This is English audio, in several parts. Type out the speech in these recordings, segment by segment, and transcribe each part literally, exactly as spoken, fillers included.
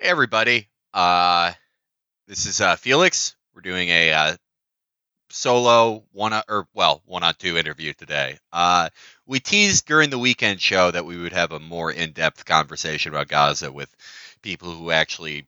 Hey everybody, uh, this is uh, Felix. We're doing a uh, solo one on, or well one on two interview today. Uh, we teased during the weekend show that we would have a more in-depth conversation about Gaza with people who actually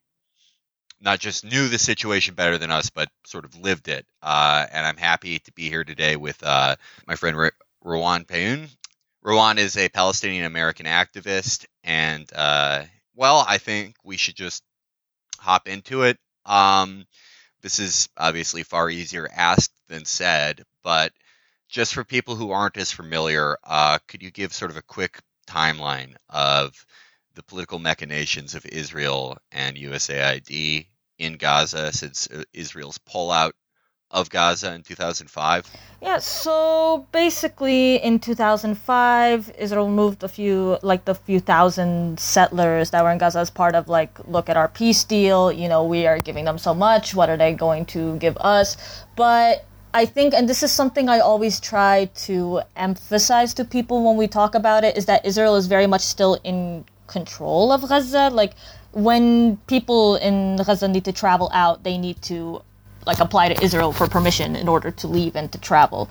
not just knew the situation better than us, but sort of lived it. Uh, and I'm happy to be here today with uh, my friend R- Rowan Payoun. Rowan is a Palestinian American activist, and uh, well, I think we should just hop into it. Um, this is obviously far easier asked than said, but just for people who aren't as familiar, uh, could you give sort of a quick timeline of the political machinations of Israel and U S A I D in Gaza since uh, Israel's pullout of Gaza in two thousand five? Yeah, so basically in two thousand five, Israel moved a few, like the few thousand settlers that were in Gaza as part of like, look at our peace deal, you know, we are giving them so much, what are they going to give us? But I think, and this is something I always try to emphasize to people when we talk about it, is that Israel is very much still in control of Gaza. Like, when people in Gaza need to travel out, they need to like apply to Israel for permission in order to leave and to travel.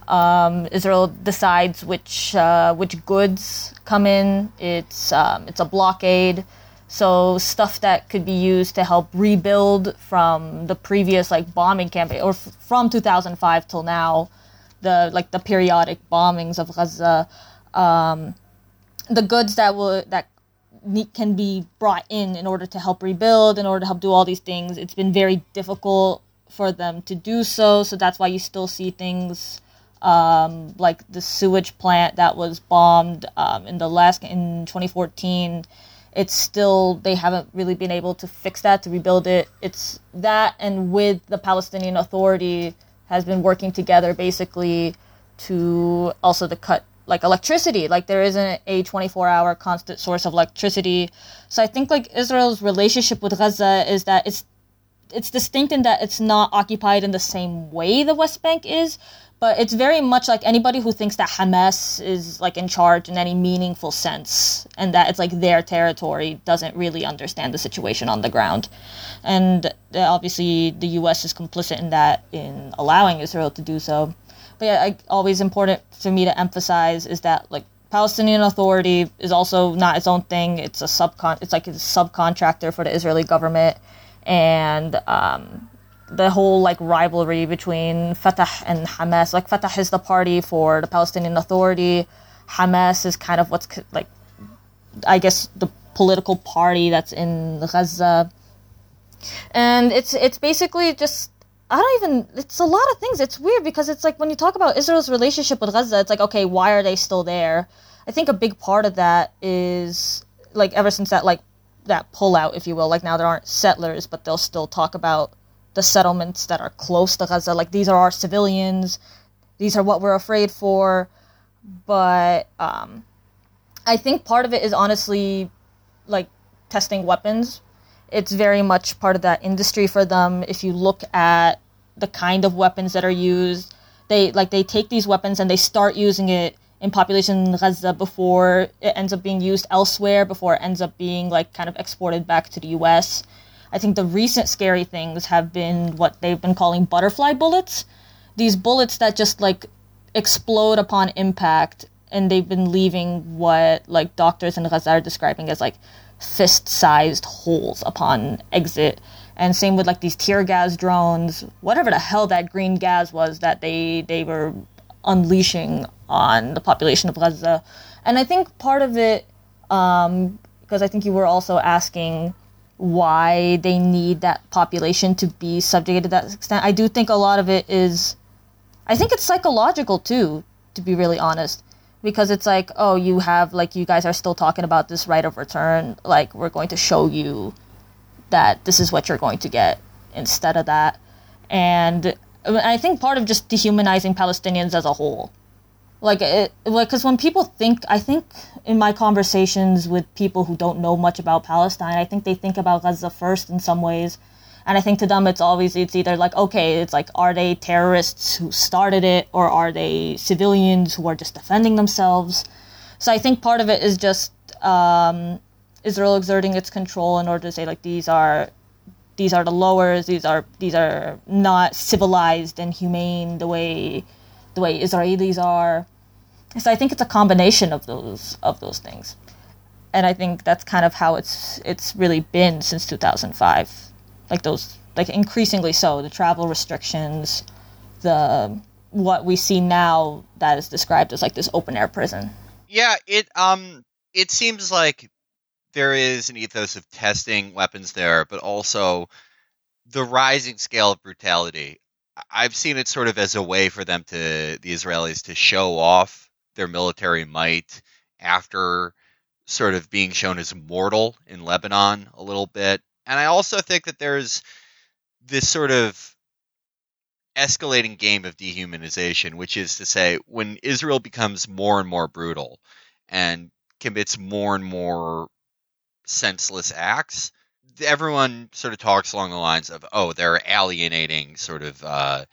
Um, Israel decides which uh, which goods come in. It's um, it's a blockade, so stuff that could be used to help rebuild from the previous like bombing campaign, or f- from two thousand five till now, the like the periodic bombings of Gaza. Um, the goods that will that can be brought in in order to help rebuild, in order to help do all these things. It's been very difficult for them to do so, so that's why you still see things um, like the sewage plant that was bombed um, in the last in twenty fourteen. It's still, they haven't really been able to fix that, to rebuild it. It's that, and with the Palestinian Authority has been working together basically to also to cut like electricity. Like there isn't a twenty-four hour constant source of electricity. So I think like Israel's relationship with Gaza is that it's it's distinct in that it's not occupied in the same way the West Bank is, but it's very much like anybody who thinks that Hamas is like in charge in any meaningful sense and that it's like their territory doesn't really understand the situation on the ground. And obviously the U S is complicit in that, in allowing Israel to do so. But yeah, I, always important for me to emphasize is that like Palestinian Authority is also not its own thing. It's a subcon. It's like a subcontractor for the Israeli government. And um, the whole like rivalry between Fatah and Hamas, like Fatah is the party for the Palestinian Authority, Hamas is kind of what's like, I guess, the political party that's in Gaza, and it's it's basically just, I don't even, it's a lot of things. It's weird because it's like when you talk about Israel's relationship with Gaza, it's like, okay, why are they still there? I think a big part of that is like ever since that like that pullout, if you will, like now there aren't settlers, but they'll still talk about the settlements that are close to Gaza. Like these are our civilians. These are what we're afraid for. But um, I think part of it is honestly like testing weapons. It's very much part of that industry for them. If you look at the kind of weapons that are used, they like they take these weapons and they start using it in population in Gaza before it ends up being used elsewhere, before it ends up being like kind of exported back to the U S. I think the recent scary things have been what they've been calling butterfly bullets. These bullets that just like explode upon impact, and they've been leaving what like doctors in Gaza are describing as like fist-sized holes upon exit. And same with like these tear gas drones, whatever the hell that green gas was that they they were unleashing on the population of Gaza. And I think part of it, um, because I think you were also asking why they need that population to be subjugated to that extent. I do think a lot of it is, I think it's psychological too, to be really honest. Because it's like, oh, you have, like, you guys are still talking about this right of return. Like, we're going to show you that this is what you're going to get instead of that. And I think part of just dehumanizing Palestinians as a whole. Like, it, like, because when people think, I think in my conversations with people who don't know much about Palestine, I think they think about Gaza first in some ways. And I think to them, it's always, it's either like, okay, it's like, are they terrorists who started it, or are they civilians who are just defending themselves? So I think part of it is just um, Israel exerting its control in order to say like these are these are the lowers, these are these are not civilized and humane the way the way Israelis are. So I think it's a combination of those of those things. And I think that's kind of how it's it's really been since two thousand five. Like those like increasingly so, the travel restrictions, the what we see now that is described as like this open air prison. Yeah, it um it seems like there is an ethos of testing weapons there, but also the rising scale of brutality. I've seen it sort of as a way for them to, the Israelis, to show off their military might after sort of being shown as mortal in Lebanon a little bit. And I also think that there's this sort of escalating game of dehumanization, which is to say, when Israel becomes more and more brutal and commits more and more senseless acts, everyone sort of talks along the lines of, oh, they're alienating sort of, uh,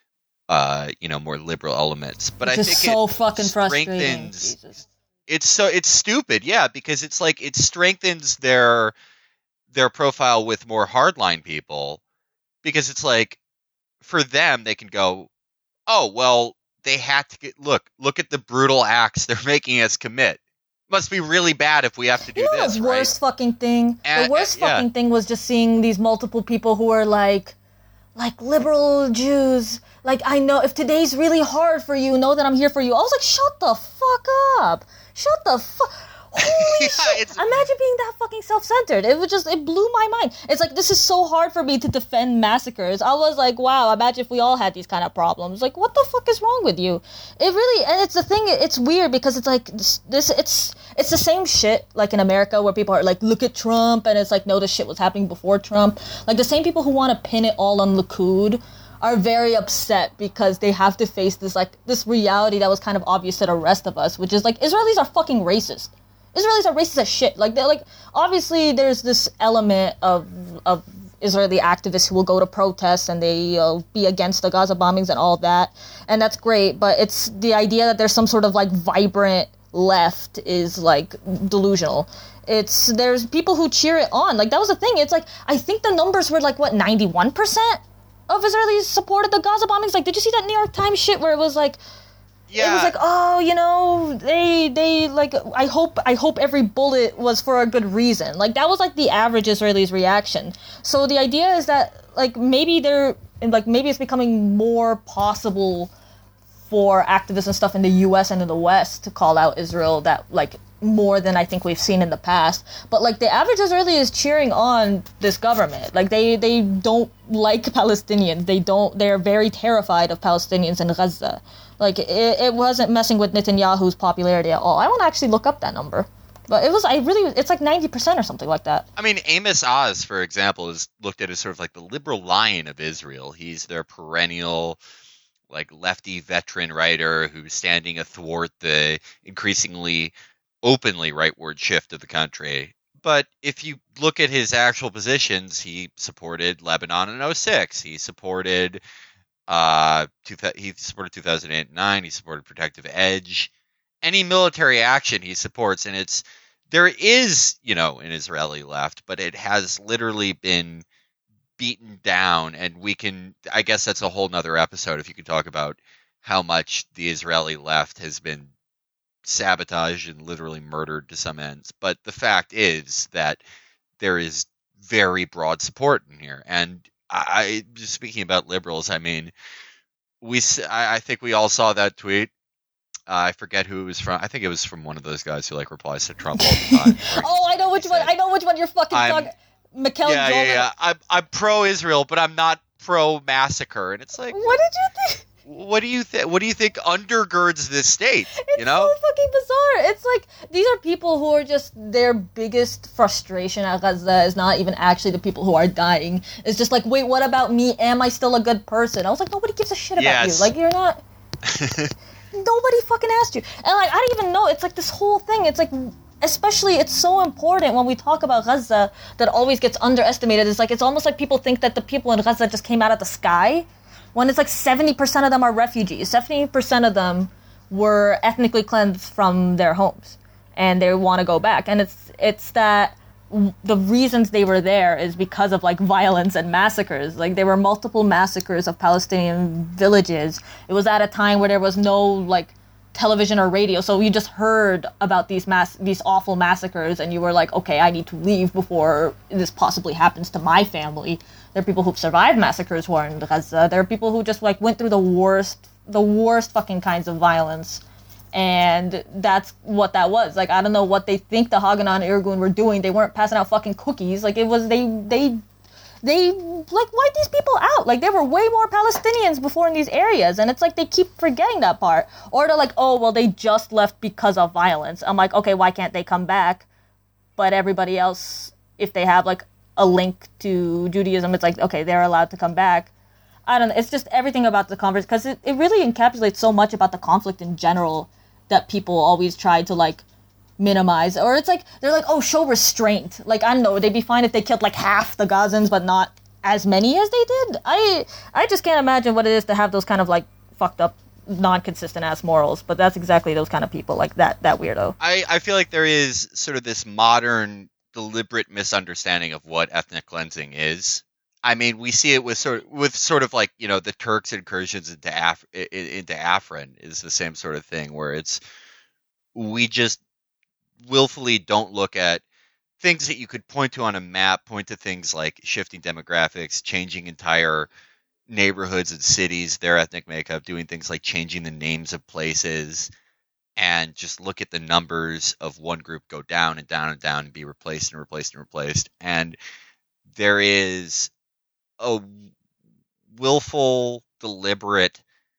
uh, you know, more liberal elements. But Which I is think so it fucking frustrating. strengthens. Jesus. It's so it's stupid, yeah, because it's like it strengthens their their profile with more hardline people, because it's like for them they can go, oh well, they had to get look look at the brutal acts they're making us commit. Must be really bad if we have to do you know this, the right? worst fucking thing? And- the worst and- yeah. fucking thing was just seeing these multiple people who are like, like liberal Jews. Like, I know if today's really hard for you, know that I'm here for you. I was like, shut the fuck up. Shut the fuck. Holy Yeah, shit. it's- Imagine being that fucking self-centered. It was just, it blew my mind. It's like, this is so hard for me to defend massacres. I was like, wow, imagine if we all had these kind of problems. Like, what the fuck is wrong with you? It really, and it's the thing, it's weird because it's like, this, this it's, it's the same shit like in America where people are like, look at Trump, and it's like, no, this shit was happening before Trump. Like, the same people who want to pin it all on Likud are very upset because they have to face this like this reality that was kind of obvious to the rest of us, which is like Israelis are fucking racist. Israelis are racist as shit. Like they're like obviously there's this element of of Israeli activists who will go to protests and they uh, be against the Gaza bombings and all that, and that's great. But it's the idea that there's some sort of like vibrant left is like delusional. It's there's people who cheer it on. Like that was the thing. It's like I think the numbers were like what ninety-one percent of Israelis supported the Gaza bombings. Like, did you see that New York Times shit where it was like, Yeah. it was like, oh, you know, they they like, I hope I hope every bullet was for a good reason. Like that was like the average Israelis' reaction. So the idea is that like maybe they're like maybe it's becoming more possible for activists and stuff in the U S and in the West to call out Israel that like more than I think we've seen in the past. But like the average Israeli is cheering on this government. Like they, they don't like Palestinians. They don't, they're very terrified of Palestinians in Gaza. Like it, it wasn't messing with Netanyahu's popularity at all. I want to actually look up that number. But it was, I really, it's like ninety percent or something like that. I mean, Amos Oz, for example, is looked at as sort of like the liberal lion of Israel. He's their perennial, like, lefty veteran writer who's standing athwart the increasingly openly rightward shift of the country. But if you look at his actual positions, he supported Lebanon in oh six. He supported, uh, two, he supported two thousand eight and nine. He supported Protective Edge. Any military action he supports, and it's there is, you know, an Israeli left, but it has literally been beaten down, and we can, I guess that's a whole nother episode if you could talk about how much the Israeli left has been sabotaged and literally murdered to some ends. But the fact is that there is very broad support in here. And I, just speaking about liberals, I mean, we, I think we all saw that tweet. Uh, I forget who it was from. I think it was from one of those guys who like replies to Trump all the time. Oh, I know which one. I know which one you're fucking I'm- talking. Mikkel yeah, yeah, Zoller. yeah. I'm, I'm pro-Israel, but I'm not pro-massacre. And it's like, What did you think? what do you think? What do you think undergirds this state? It's You know? so fucking bizarre. It's like these are people who are just their biggest frustration at Gaza is not even actually the people who are dying. It's just like, wait, what about me? Am I still a good person? I was like, nobody gives a shit about Yes. you. Like you're not. Nobody fucking asked you. And like I don't even know. It's like this whole thing. It's like. Especially, it's so important when we talk about Gaza that always gets underestimated. It's like it's almost like people think that the people in Gaza just came out of the sky, when it's like seventy percent of them are refugees. seventy percent of them were ethnically cleansed from their homes, and they want to go back. And it's it's that the reasons they were there is because of like violence and massacres. Like there were multiple massacres of Palestinian villages. It was at a time where there was no like television or radio, so you just heard about these mass these awful massacres, and you were like, okay, I need to leave before this possibly happens to my family. There are people who've survived massacres who are in Gaza. There are people who just like went through the worst, the worst fucking kinds of violence. And that's what that was. Like, I don't know what they think the Haganah and Irgun were doing. They weren't passing out fucking cookies. Like, it was, they, they, they, like, wiped these people out. Like, there were way more Palestinians before in these areas. And it's like, they keep forgetting that part. Or they're like, oh, well, they just left because of violence. I'm like, okay, why can't they come back? But everybody else, if they have, like, a link to Judaism, it's like, okay, they're allowed to come back. I don't know. It's just everything about the conversation. Because it, it really encapsulates so much about the conflict in general that people always try to, like, minimize. Or it's like, they're like, oh, show restraint. Like, I don't know, they'd be fine if they killed, like, half the Gazans, but not as many as they did. I I just can't imagine what it is to have those kind of, like, fucked up, non-consistent-ass morals. But that's exactly those kind of people, like, that, that weirdo. I, I feel like there is sort of this modern, deliberate misunderstanding of what ethnic cleansing is. I mean, we see it with sort of, with sort of like, you know, the Turks' incursions into Af- into Afrin is the same sort of thing, where it's, we just willfully don't look at things that you could point to on a map, point to things like shifting demographics, changing entire neighborhoods and cities, their ethnic makeup, doing things like changing the names of places, and just look at the numbers of one group go down and down and down and be replaced and replaced and replaced. And there is a willful, deliberate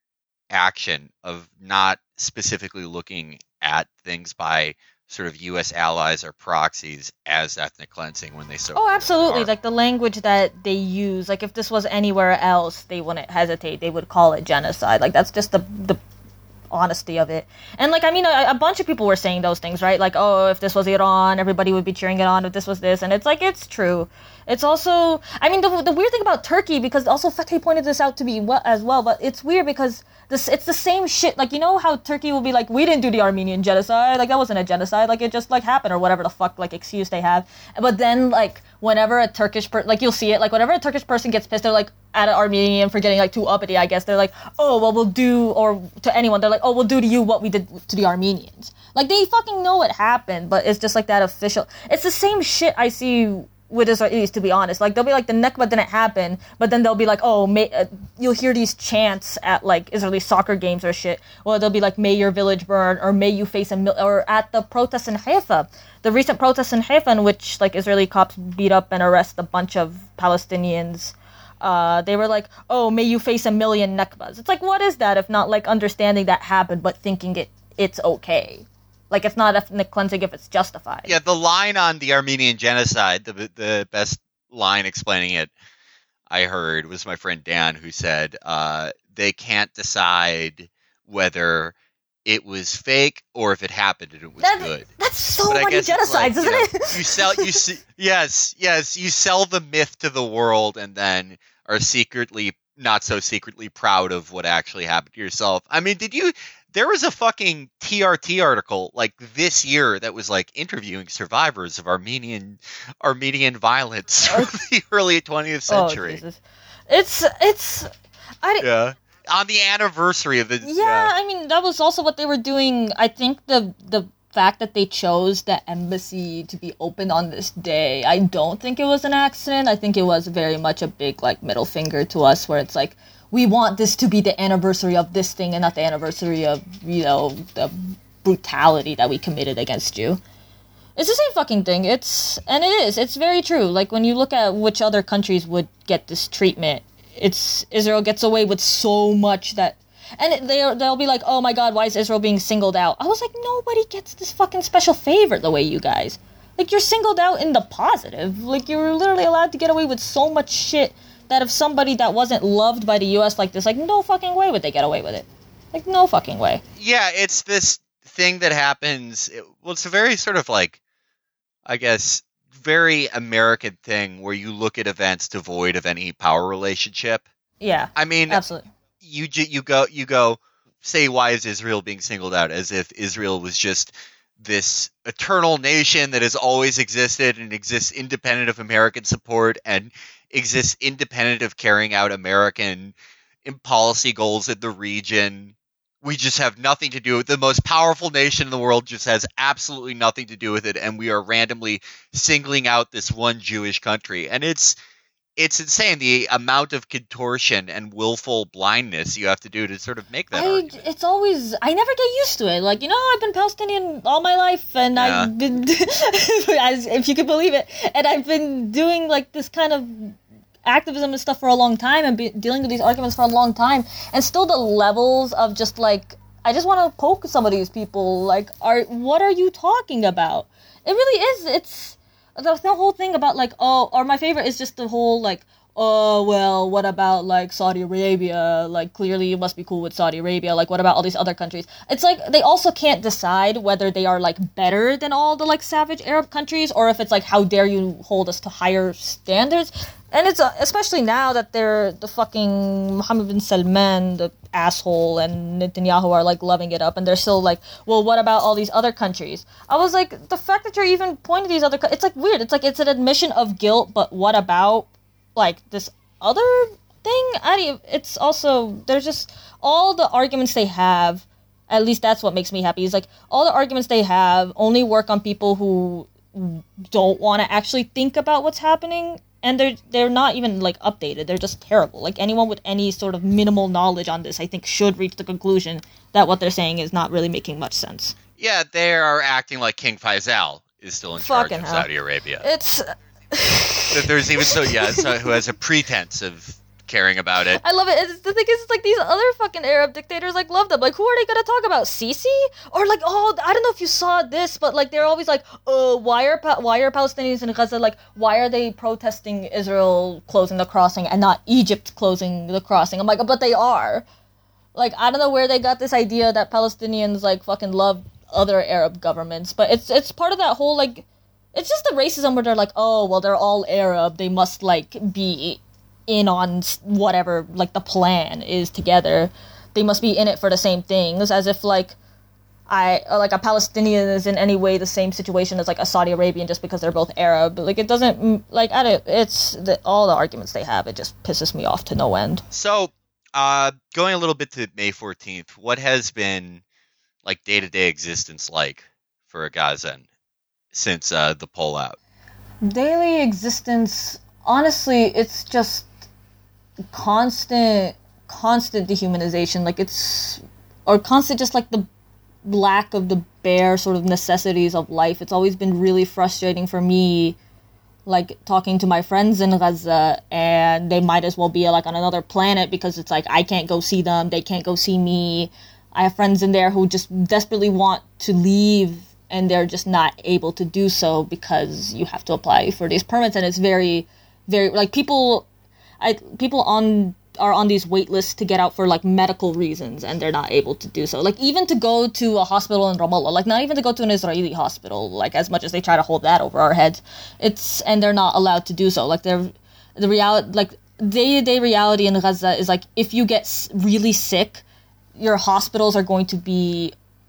action of not specifically looking at things by sort of U S allies or proxies as ethnic cleansing when they so. Oh, absolutely. Are. Like the language that they use, like if this was anywhere else, they wouldn't hesitate. They would call it genocide. Like that's just the the honesty of it. And like, I mean, a, a bunch of people were saying those things, right? Like, oh, if this was Iran, everybody would be cheering it on. If this was this, and it's like, it's true. It's also, I mean, the, the weird thing about Turkey, because also Fethi pointed this out to me well, as well, but it's weird because this it's the same shit. Like, you know how Turkey will be like, we didn't do the Armenian genocide. Like, that wasn't a genocide. Like, it just, like, happened or whatever the fuck, like, excuse they have. But then, like, whenever a Turkish person, like, you'll see it, like, whenever a Turkish person gets pissed, they're like, at an Armenian for getting, like, too uppity, I guess. They're like, oh, well, we'll do, or to anyone, they're like, oh, we'll do to you what we did to the Armenians. Like, they fucking know what happened, but it's just, like, that official. It's the same shit I see with Israelis, to be honest. Like, they'll be like, the Nakba didn't happen, but then they'll be like, oh, may, uh, you'll hear these chants at, like, Israeli soccer games or shit. Well, they'll be like, may your village burn, or may you face a mil-, or at the protests in Haifa. The recent protests in Haifa in which, like, Israeli cops beat up and arrest a bunch of Palestinians. Uh, they were like, oh, may you face a million Nakbas. It's like, what is that if not, like, understanding that happened, but thinking it it's okay? Like, it's not ethnic cleansing if it's justified. Yeah, the line on the Armenian genocide, the the best line explaining it I heard was my friend Dan, who said uh, they can't decide whether it was fake or if it happened and it was that, good. That's so but many genocides, like, isn't you know, it? You sell, you see, yes, yes, you sell the myth to the world and then are secretly, not so secretly proud of what actually happened to yourself. I mean, did you... There was a fucking T R T article like this year that was like interviewing survivors of Armenian Armenian violence from the early twentieth century. Oh, Jesus. It's it's I yeah on the anniversary of the yeah, yeah. I mean that was also what they were doing. I think the the fact that they chose the embassy to be open on this day, I don't think it was an accident. I think it was very much a big like middle finger to us, where it's like, we want this to be the anniversary of this thing and not the anniversary of, you know, the brutality that we committed against you. It's the same fucking thing. It's, and it is, it's very true. Like, when you look at which other countries would get this treatment, it's, Israel gets away with so much that, and it, they, they'll be like, oh my god, why is Israel being singled out? I was like, nobody gets this fucking special favor the way you guys. Like, you're singled out in the positive. Like, you're literally allowed to get away with so much shit that if somebody that wasn't loved by the U S like this, like, no fucking way would they get away with it. Like, no fucking way. Yeah, it's this thing that happens, it, well, it's a very sort of, like, I guess, very American thing where you look at events devoid of any power relationship. Yeah, I mean, absolutely. You, you go, you go, say, why is Israel being singled out? As if Israel was just this eternal nation that has always existed and exists independent of American support and exists independent of carrying out American policy goals in the region. We just have nothing to do with the most powerful nation in the world, just has absolutely nothing to do with it, and we are randomly singling out this one Jewish country. And it's it's insane the amount of contortion and willful blindness you have to do to sort of make that I, argument. It's always, I never get used to it. Like, you know, I've been Palestinian all my life, and Yeah. I've been, as if you could believe it, and I've been doing, like, this kind of activism and stuff for a long time, and be dealing with these arguments for a long time, and still the levels of just, like, I just want to poke some of these people, like, are what are you talking about? It really is, it's, the, the whole thing about, like, oh, or my favorite is just the whole, like, oh, well, what about, like, Saudi Arabia? Like, clearly you must be cool with Saudi Arabia. Like, what about all these other countries? It's like, they also can't decide whether they are, like, better than all the, like, savage Arab countries, or if it's, like, how dare you hold us to higher standards? And it's, uh, especially now that they're, the fucking Mohammed bin Salman, the asshole, and Netanyahu are, like, loving it up, and they're still like, well, what about all these other countries? I was like, the fact that you're even pointing to these other, co- it's, like, weird. It's, like, it's an admission of guilt, but what about, like, this other thing? I don't, it's also, there's just, all the arguments they have, at least that's what makes me happy, is, like, all the arguments they have only work on people who don't want to actually think about what's happening, and they're they're not even, like, updated. They're just terrible. Like, anyone with any sort of minimal knowledge on this, I think, should reach the conclusion that what they're saying is not really making much sense. Yeah, they are acting like King Faisal is still in charge Fucking of hell. Saudi Arabia. It's... That there's even so yeah, so who has a pretense of caring about it. I love it. It's, the thing is, it's like these other fucking Arab dictators, like, love them. Like, who are they gonna talk about? Sisi? Or, like, oh, I don't know if you saw this, but, like, they're always like, uh, why are pa- why are Palestinians in Gaza, like, why are they protesting Israel closing the crossing and not Egypt closing the crossing? I'm like, but they are. Like, I don't know where they got this idea that Palestinians, like, fucking love other Arab governments, but it's it's part of that whole, like, it's just the racism where they're like, oh, well, they're all Arab, they must, like, be in on whatever, like, the plan is together. They must be in it for the same things, as if, like, I, like, a Palestinian is in any way the same situation as, like, a Saudi Arabian just because they're both Arab. Like, it doesn't, like, I don't, it's, the, all the arguments they have, it just pisses me off to no end. So, uh, going a little bit to May fourteenth, what has been, like, day-to-day existence like for a Gazan since uh, the pullout? Daily existence, honestly, it's just constant, constant dehumanization. Like, it's, or constant just, like, the lack of the bare sort of necessities of life. It's always been really frustrating for me, like, talking to my friends in Gaza, and they might as well be, like, on another planet, because it's like, I can't go see them, they can't go see me. I have friends in there who just desperately want to leave, and they're just not able to do so because you have to apply for these permits, and it's very, very, like, people, I, people on, are on these wait lists to get out for, like, medical reasons, and they're not able to do so. Like, even to go to a hospital in Ramallah, like, not even to go to an Israeli hospital, like, as much as they try to hold that over our heads, it's, and they're not allowed to do so. Like, they're, the reality, like, day-to-day reality in Gaza is, like, if you get s- really sick, your hospitals are going to be,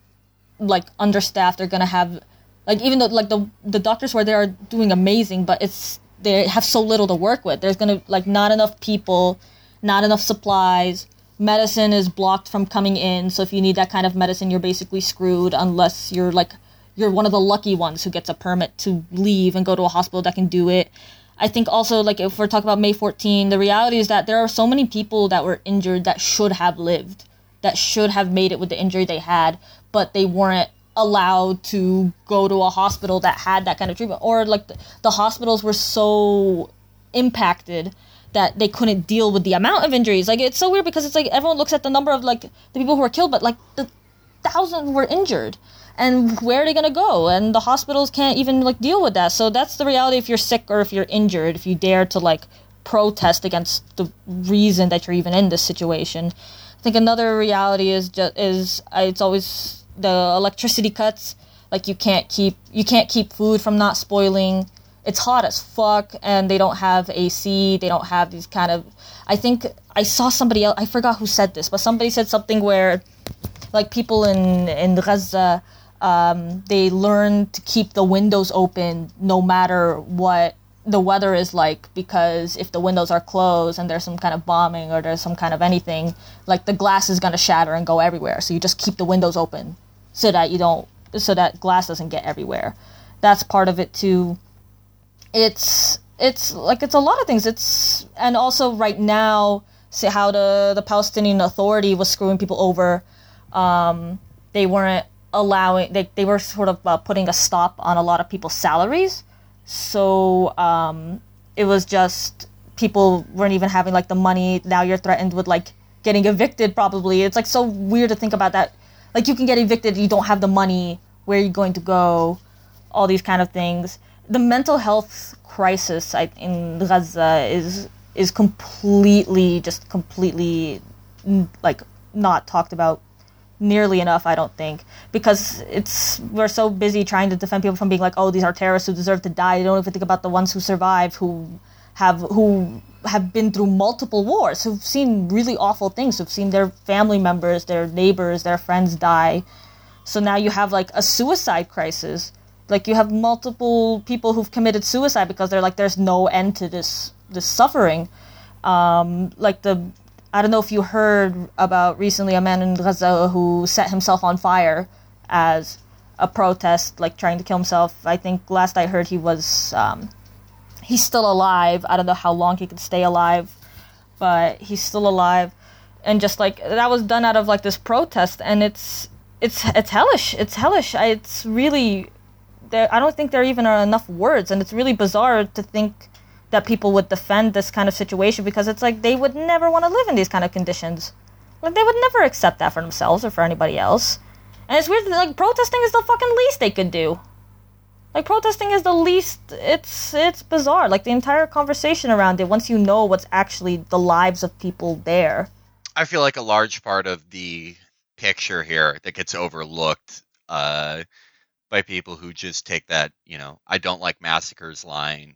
like, understaffed. They're going to have, like, even though, like, the the doctors who are there are doing amazing, but it's, they have so little to work with. There's going to, like, not enough people, not enough supplies. Medicine is blocked from coming in, so if you need that kind of medicine, you're basically screwed unless you're, like, you're one of the lucky ones who gets a permit to leave and go to a hospital that can do it. I think also, like, if we're talking about May fourteenth, the reality is that there are so many people that were injured that should have lived, that should have made it with the injury they had, but they weren't allowed to go to a hospital that had that kind of treatment. Or, like, the, the hospitals were so impacted that they couldn't deal with the amount of injuries. Like, it's so weird because it's like everyone looks at the number of, like, the people who were killed, but, like, the thousand were injured. And where are they going to go? And the hospitals can't even, like, deal with that. So that's the reality if you're sick or if you're injured, if you dare to, like, protest against the reason that you're even in this situation. I think another reality is just, is uh, it's always the electricity cuts. Like, you can't keep you can't keep food from not spoiling. It's hot as fuck, and they don't have A C. They don't have these kind of. I think I saw somebody else. I forgot who said this, but somebody said something where, like, people in in Gaza Um, they learn to keep the windows open no matter what the weather is like, because if the windows are closed and there's some kind of bombing or there's some kind of anything, like the glass is going to shatter and go everywhere. So you just keep the windows open so that you don't, so that glass doesn't get everywhere. That's part of it too. It's, it's like, it's a lot of things. It's, and also right now, see how the, the Palestinian Authority was screwing people over. Um, they weren't allowing, they, they were sort of uh, putting a stop on a lot of people's salaries. So um, it was just people weren't even having like the money. Now you're threatened with like getting evicted probably. It's like so weird to think about that. Like you can get evicted, you don't have the money. Where are you going to go? All these kind of things. The mental health crisis in Gaza is is completely, just completely like not talked about nearly enough, I don't think, because it's we're so busy trying to defend people from being like, oh, these are terrorists who deserve to die. You don't even think about the ones who survived, who have who have been through multiple wars, who've seen really awful things, who've seen their family members, their neighbors, their friends die. So now you have like a suicide crisis. Like you have multiple people who've committed suicide because they're like, there's no end to this this suffering. Um, like the I don't know if you heard about recently a man in Gaza who set himself on fire as a protest, like trying to kill himself. I think last I heard he was, um, he's still alive. I don't know how long he could stay alive, but he's still alive. And just like, that was done out of like this protest, and it's, it's, it's hellish. It's hellish. I, it's really, there. I don't think there even are enough words, and it's really bizarre to think that people would defend this kind of situation, because it's like they would never want to live in these kind of conditions. Like they would never accept that for themselves or for anybody else. And it's weird, like protesting is the fucking least they could do. Like protesting is the least, it's it's bizarre. Like the entire conversation around it, once you know what's actually the lives of people there. I feel like a large part of the picture here that gets overlooked uh, by people who just take that, you know, I don't like massacres line,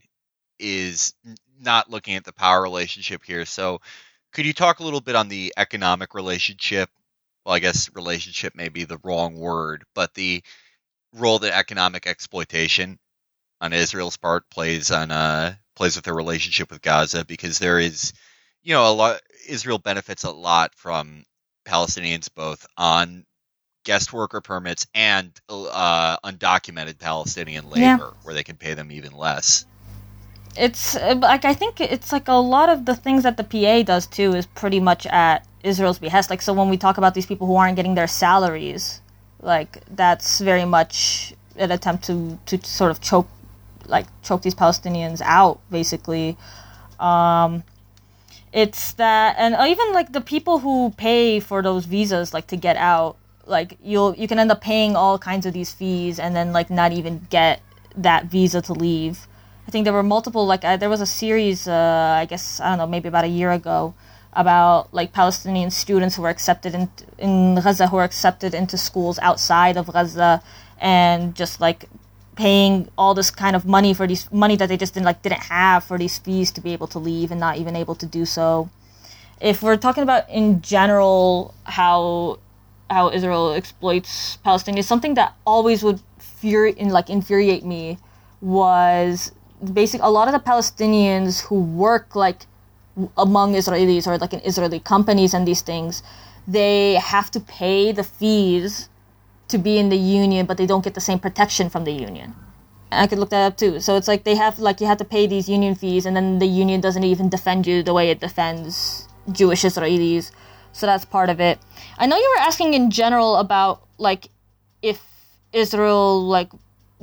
is not looking at the power relationship here. So could you talk a little bit on the economic relationship? Well, I guess relationship may be the wrong word, but the role that economic exploitation on Israel's part plays on uh, plays with their relationship with Gaza, because there is, you know, a lot. Israel benefits a lot from Palestinians, both on guest worker permits and uh, undocumented Palestinian labor, yeah, where they can pay them even less. It's like, I think it's like a lot of the things that the P A does too is pretty much at Israel's behest. Like, so when we talk about these people who aren't getting their salaries, like that's very much an attempt to, to sort of choke, like choke these Palestinians out, basically. Um, it's that, and even like the people who pay for those visas, like to get out, like you'll, you can end up paying all kinds of these fees and then like not even get that visa to leave. I think there were multiple, like, uh, there was a series, uh, I guess, I don't know, maybe about a year ago, about, like, Palestinian students who were accepted in, in Gaza, who were accepted into schools outside of Gaza, and just, like, paying all this kind of money for these, money that they just didn't, like, didn't have for these fees to be able to leave and not even able to do so. If we're talking about, in general, how how Israel exploits Palestinians, something that always would furi- in, like, infuriate me was basic. A lot of the Palestinians who work like among Israelis or like in Israeli companies and these things, they have to pay the fees to be in the union, but they don't get the same protection from the union. And I could look that up too. So it's like they have like you have to pay these union fees, and then the union doesn't even defend you the way it defends Jewish Israelis. So that's part of it. I know you were asking in general about like if Israel like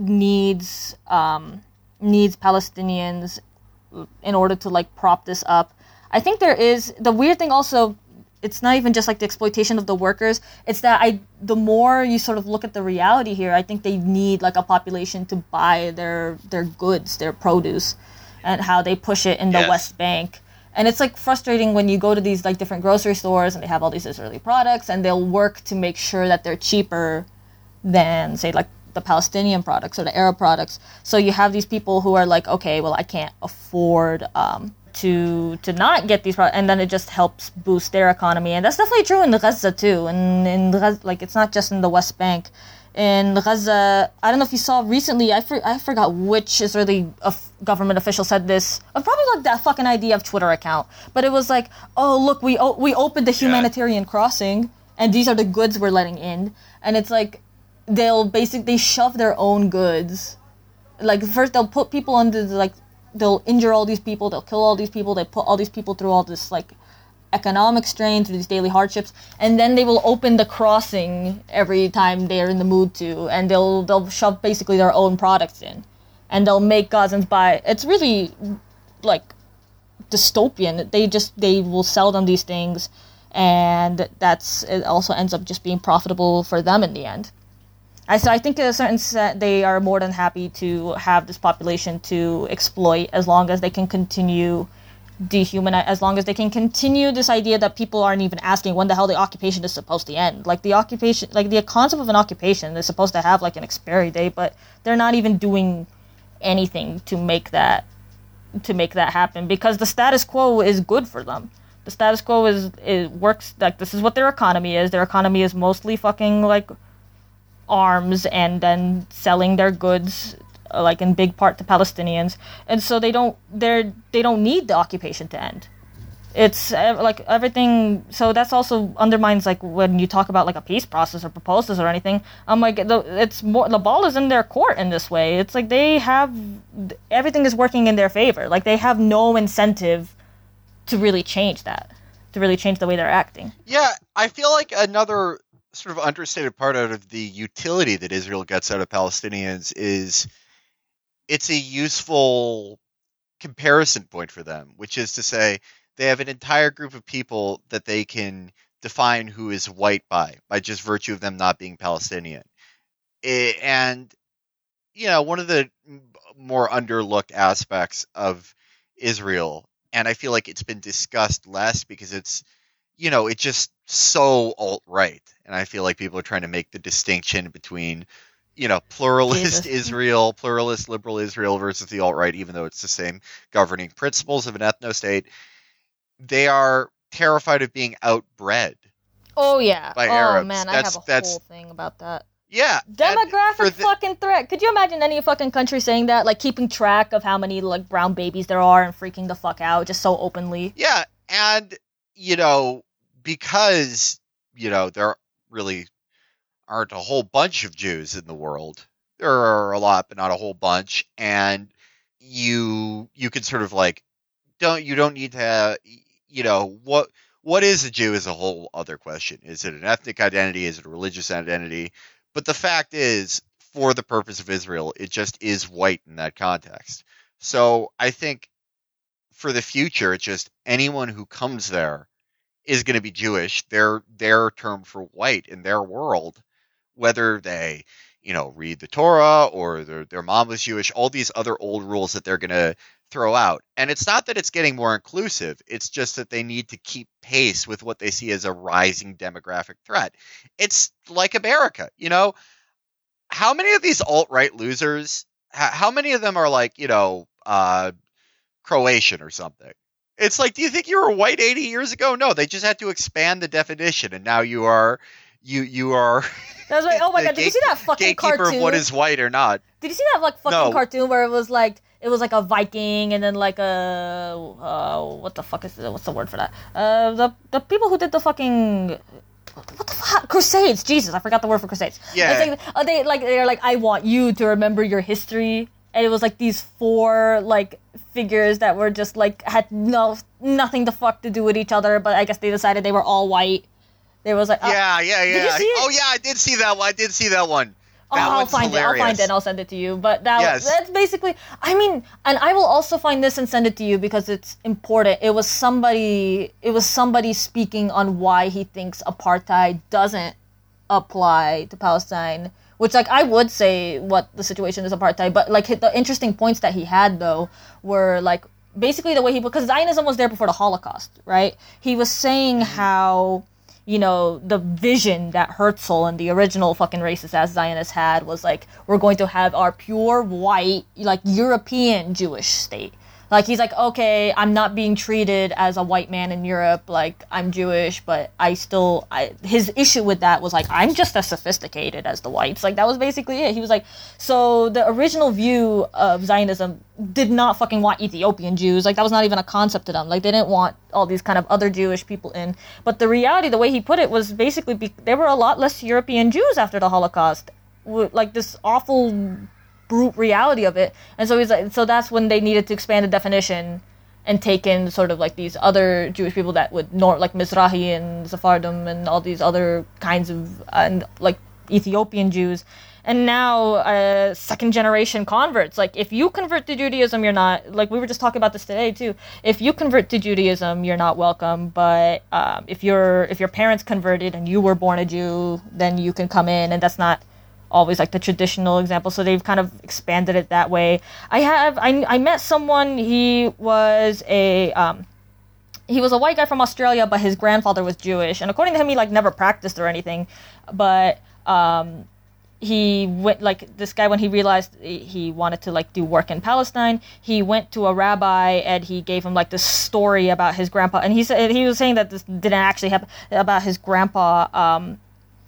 needs um needs Palestinians in order to like prop this up. I think there is the weird thing also, it's not even just like the exploitation of the workers, it's that I the more you sort of look at the reality here, I think they need like a population to buy their their goods, their produce, and how they push it in the yes. West Bank. And it's like frustrating when you go to these like different grocery stores and they have all these Israeli products, and they'll work to make sure that they're cheaper than say like the Palestinian products or the Arab products. So you have these people who are like, okay, well, I can't afford um, to to not get these products, and then it just helps boost their economy. And that's definitely true in Gaza too. And in Gaza, like, it's not just in the West Bank. in Gaza. I don't know if you saw recently, I, for, I forgot which Israeli uh, government official said this, uh, probably like that fucking idea of Twitter account, but it was like, oh, look, we o- we opened the humanitarian yeah. crossing, and these are the goods we're letting in, and it's like, they'll basically, they shove their own goods, like, first they'll put people under, the, like, they'll injure all these people, they'll kill all these people, they put all these people through all this, like, economic strain, through these daily hardships, and then they will open the crossing every time they're in the mood to, and they'll they'll shove basically their own products in, and they'll make Gazans buy. It's really like dystopian. They just they will sell them these things, and that's it. Also ends up just being profitable for them in the end. I so I think in a certain sense they are more than happy to have this population to exploit as long as they can continue dehumanize, as long as they can continue this idea that people aren't even asking when the hell the occupation is supposed to end. Like the occupation, like the concept of an occupation is supposed to have like an expiry date, but they're not even doing anything to make that to make that happen because the status quo is good for them. The status quo is it works. Like this is what their economy is. Their economy is mostly fucking like arms and then selling their goods. Like in big part to Palestinians, and so they don't they're they don't need the occupation to end. It's uh, like everything. So that's also undermines like when you talk about like a peace process or proposals or anything. I'm like the, it's more the ball is in their court in this way. It's like they have everything is working in their favor. Like they have no incentive to really change that, to really change the way they're acting. Yeah, I feel like another sort of understated part out of the utility that Israel gets out of Palestinians is. It's a useful comparison point for them, which is to say they have an entire group of people that they can define who is white by, by just virtue of them not being Palestinian. And, you know, one of the more underlooked aspects of Israel, and I feel like it's been discussed less because it's, you know, it's just so alt-right. And I feel like people are trying to make the distinction between you know, pluralist Jesus. Israel, pluralist liberal Israel versus the alt-right, even though it's the same governing principles of an ethno-state, they are terrified of being outbred. Oh, yeah. By oh, Arabs. man, that's, I have a that's, whole thing about that. Yeah. Demographic the, fucking threat. Could you imagine any fucking country saying that? Like, keeping track of how many, like, brown babies there are and freaking the fuck out just so openly? Yeah, and, you know, because, you know, there really aren't a whole bunch of Jews in the world. There are a lot, but not a whole bunch. And you you can sort of like don't you don't need to you know what what is a Jew is a whole other question. Is it an ethnic identity? Is it a religious identity? But the fact is, for the purpose of Israel, it just is white in that context. So I think for the future, it's just anyone who comes there is going to be Jewish. Their their term for white in their world. Whether they, you know, read the Torah or their, their mom was Jewish, all these other old rules that they're going to throw out. And it's not that it's getting more inclusive. It's just that they need to keep pace with what they see as a rising demographic threat. It's like America, you know, how many of these alt-right losers, how many of them are like, you know, uh, Croatian or something? It's like, do you think you were white eighty years ago? No, they just had to expand the definition. And now you are, you, you are... That was like, oh my god, did you see that fucking gatekeeper cartoon? Of what is white or not. Did you see that like fucking no. cartoon where it was like it was like a Viking and then like a uh, what the fuck is what's the word for that? Uh, the the people who did the fucking what the fuck Crusades? Jesus, I forgot the word for Crusades. Yeah. It's like, uh, they like they're like I want you to remember your history, and it was like these four like figures that were just like had no nothing the fuck to do with each other, but I guess they decided they were all white. There was like, uh, yeah, yeah, yeah. Did you see it? Oh, yeah, I did see that one. I did see that one. That oh, I'll find hilarious. it. I'll find it and I'll send it to you. But that yes. that's basically, I mean, and I will also find this and send it to you because it's important. It was somebody, it was somebody speaking on why he thinks apartheid doesn't apply to Palestine. Which, like, I would say what the situation is apartheid, but like the interesting points that he had though were like basically the way he, because Zionism was there before the Holocaust, right? He was saying how. You know, the vision that Herzl and the original fucking racist ass Zionists had was like, we're going to have our pure white, like European Jewish state. Like, he's like, okay, I'm not being treated as a white man in Europe. Like, I'm Jewish, but I still... I, his issue with that was, like, I'm just as sophisticated as the whites. Like, that was basically it. He was like... So, the original view of Zionism did not fucking want Ethiopian Jews. Like, that was not even a concept to them. Like, they didn't want all these kind of other Jewish people in. But the reality, the way he put it, was basically... Be, there were a lot less European Jews after the Holocaust. Like, this awful... brute reality of it. And so he's like, so that's when they needed to expand the definition and take in sort of like these other Jewish people that would nor like Mizrahi and Sephardim and all these other kinds of uh, and like Ethiopian Jews. And now uh, second generation converts. Like, if you convert to Judaism, you're not, like we were just talking about this today too. If you convert to Judaism, you're not welcome. But um, if your if your parents converted and you were born a Jew, then you can come in, and that's not always like the traditional example. So they've kind of expanded it that way. I have I, I met someone. He was a um he was a white guy from Australia, but his grandfather was Jewish, and according to him, he like never practiced or anything. But um he went, like, this guy, when he realized he wanted to like do work in Palestine, he went to a rabbi and he gave him like this story about his grandpa, and he said he was saying that this didn't actually happen, about his grandpa um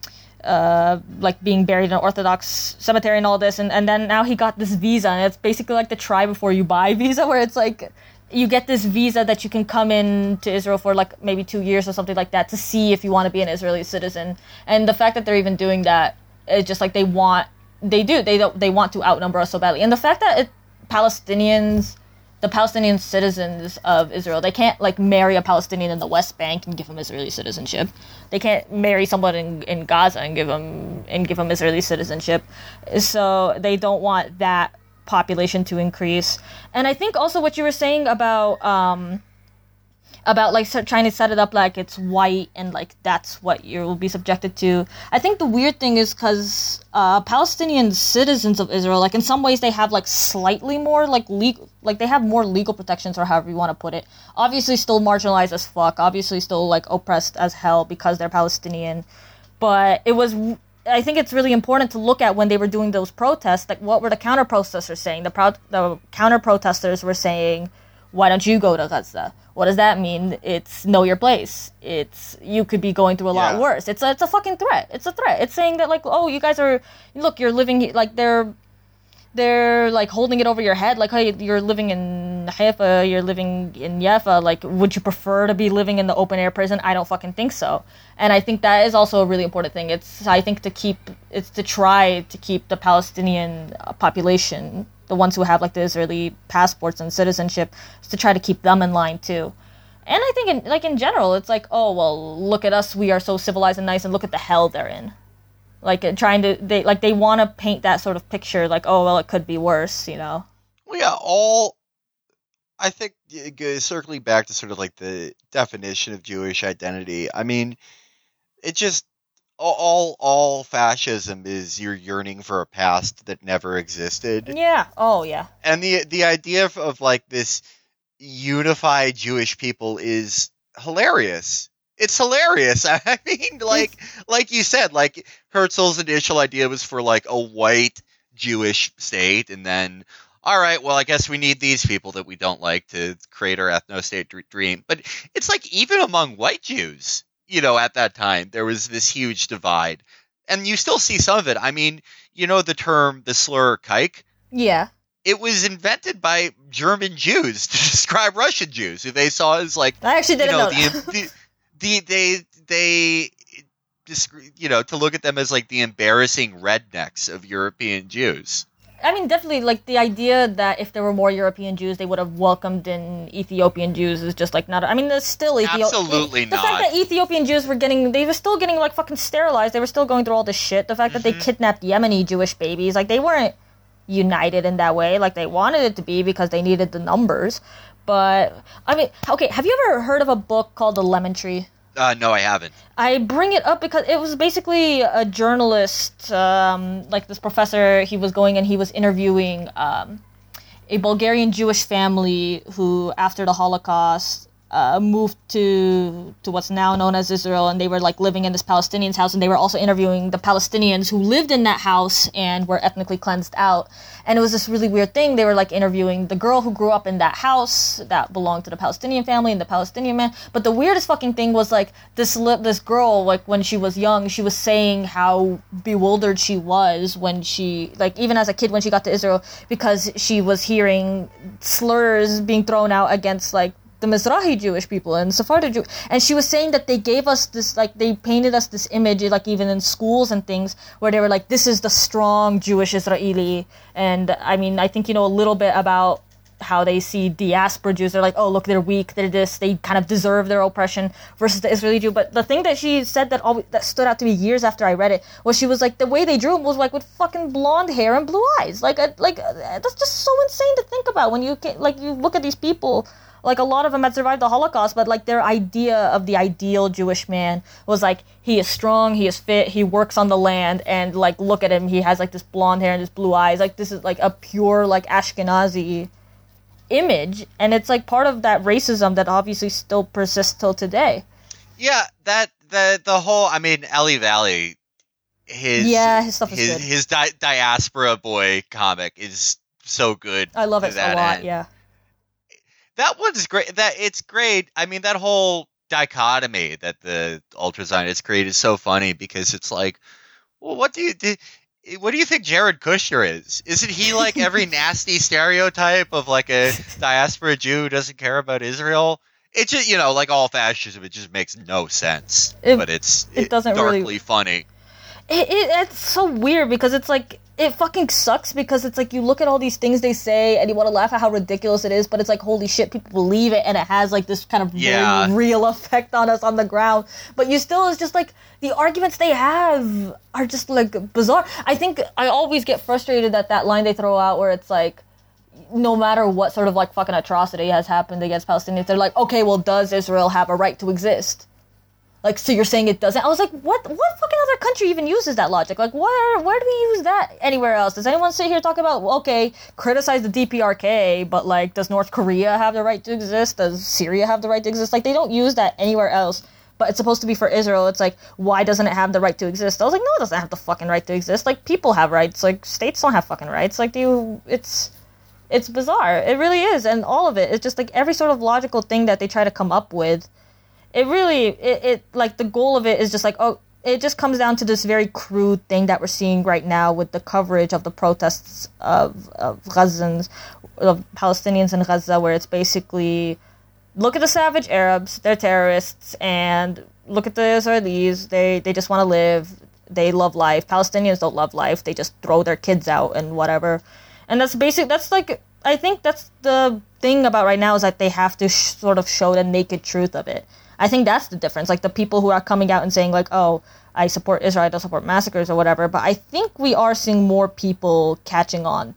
uh like being buried in an Orthodox cemetery and all this, and, and then now he got this visa, and it's basically like the try before you buy visa, where it's like you get this visa that you can come in to Israel for like maybe two years or something like that to see if you want to be an Israeli citizen. And the fact that they're even doing that, it's just like they want they do they don't they want to outnumber us so badly. And the fact that it, Palestinians the Palestinian citizens of Israel, they can't like marry a Palestinian in the West Bank and give him Israeli citizenship. They can't marry someone in, in Gaza and give him and give him Israeli citizenship. So they don't want that population to increase. And I think also what you were saying about um, about like so trying to set it up like it's white and like that's what you will be subjected to. I think the weird thing is because uh, Palestinian citizens of Israel, like in some ways they have like slightly more like legal, like they have more legal protections, or however you want to put it. Obviously still marginalized as fuck, obviously still like oppressed as hell because they're Palestinian. But it was, I think it's really important to look at when they were doing those protests, like what were the counter protesters saying? The, pro- the counter protesters were saying, why don't you go to Gaza? What does that mean? It's know your place. It's you could be going through a lot Yeah. worse. It's a, it's a fucking threat. It's a threat. It's saying that like, oh, you guys are, look, you're living like they're they're like holding it over your head. Like, hey, you're living in Haifa, you're living in Yafa. Like, would you prefer to be living in the open air prison? I don't fucking think so. And I think that is also a really important thing. It's I think to keep it's to try to keep the Palestinian population, the ones who have like the Israeli passports and citizenship, is to try to keep them in line too. And I think in, like in general, it's like, oh well, look at us, we are so civilized and nice, and look at the hell they're in. Like uh, trying to they like they want to paint that sort of picture, like, oh well, it could be worse, you know. Well, yeah, all I think y- g- circling back to sort of like the definition of Jewish identity. I mean, it just all all, all fascism is your yearning for a past that never existed. Yeah. Oh yeah. And the the idea of, of like this unified Jewish people is hilarious. It's hilarious. I mean, like like you said, like Herzl's initial idea was for like a white Jewish state, and then all right, well, I guess we need these people that we don't like to create our ethno-state dr- dream. But it's like even among white Jews, you know, at that time there was this huge divide, and you still see some of it. I mean, you know, the term, the slur "kike." Yeah. It was invented by German Jews to describe Russian Jews, who they saw as like, I actually you didn't know, know that. the, the, the they they just, you know, to look at them as like the embarrassing rednecks of European Jews. I mean, definitely, like, the idea that if there were more European Jews, they would have welcomed in Ethiopian Jews is just, like, not... I mean, there's still... Ethio- Absolutely the not. The fact that Ethiopian Jews were getting... They were still getting, like, fucking sterilized. They were still going through all this shit. The fact that Mm-hmm. they kidnapped Yemeni Jewish babies. Like, they weren't united in that way. Like, they wanted it to be because they needed the numbers. But, I mean... Okay, have you ever heard of a book called The Lemon Tree? Uh, no, I haven't. I bring it up because it was basically a journalist, um, like this professor, he was going and he was interviewing um, a Bulgarian Jewish family who, after the Holocaust, uh, moved to to what's now known as Israel, and they were like living in this Palestinian's house, and they were also interviewing the Palestinians who lived in that house and were ethnically cleansed out. And it was this really weird thing. They were like interviewing the girl who grew up in that house that belonged to the Palestinian family and the Palestinian man. But the weirdest fucking thing was like this li- this girl, like when she was young, she was saying how bewildered she was when she, like even as a kid when she got to Israel, because she was hearing slurs being thrown out against like the Mizrahi Jewish people and Sephardi Jew, and she was saying that they gave us this, like they painted us this image, like even in schools and things, where they were like, this is the strong Jewish Israeli. And I mean, I think you know a little bit about how they see diaspora Jews. They're like, oh look, they're weak, they're this, they kind of deserve their oppression, versus the Israeli Jew. But the thing that she said that always, that stood out to me years after I read it, was she was like, the way they drew him was like with fucking blonde hair and blue eyes. Like, uh, like uh, that's just so insane to think about when you can, like you look at these people. Like, a lot of them had survived the Holocaust, but, like, their idea of the ideal Jewish man was, like, he is strong, he is fit, he works on the land, and, like, look at him, he has, like, this blonde hair and this blue eyes. Like, this is, like, a pure, like, Ashkenazi image, and it's, like, part of that racism that obviously still persists till today. Yeah, that, the, the whole, I mean, Eli Valley, his... Yeah, his stuff is his, good. His di- Diaspora Boy comic is so good. I love it a lot, end. yeah. That one's great. That it's great. I mean, that whole dichotomy that the Ultra Zionists create is so funny, because it's like, well, what do you do? What do you think Jared Kushner is? Isn't he like every nasty stereotype of like a diaspora Jew who doesn't care about Israel? It just, you know, like all fascism, it just makes no sense. It, but it's it, it doesn't darkly really funny. It, it it's so weird, because it's like, it fucking sucks, because it's like you look at all these things they say and you want to laugh at how ridiculous it is, but it's like, holy shit, people believe it, and it has like this kind of yeah. really real effect on us on the ground. But you still, it's just like the arguments they have are just like bizarre. I think I always get frustrated at that line they throw out where it's like, no matter what sort of like fucking atrocity has happened against Palestinians, they're like, okay, well, does Israel have a right to exist? Like, so you're saying it doesn't? I was like, what What fucking other country even uses that logic? Like, where where do we use that anywhere else? Does anyone sit here talk about, okay, criticize the D P R K, but, like, does North Korea have the right to exist? Does Syria have the right to exist? Like, they don't use that anywhere else, but it's supposed to be for Israel. It's like, why doesn't it have the right to exist? I was like, no, it doesn't have the fucking right to exist. Like, people have rights. Like, states don't have fucking rights. Like, do you... It's... It's bizarre. It really is. And all of it. It's just, like, every sort of logical thing that they try to come up with, It really, it, it, like, the goal of it is just like, oh, it just comes down to this very crude thing that we're seeing right now with the coverage of the protests of, of Gazans, of Palestinians in Gaza, where it's basically, look at the savage Arabs, they're terrorists, and look at the Israelis, they, they just want to live, they love life. Palestinians don't love life, they just throw their kids out and whatever. And that's basic, that's like, I think that's the thing about right now, is that they have to sh- sort of show the naked truth of it. I think that's the difference. Like, the people who are coming out and saying, like, oh, I support Israel, I don't support massacres or whatever. But I think we are seeing more people catching on.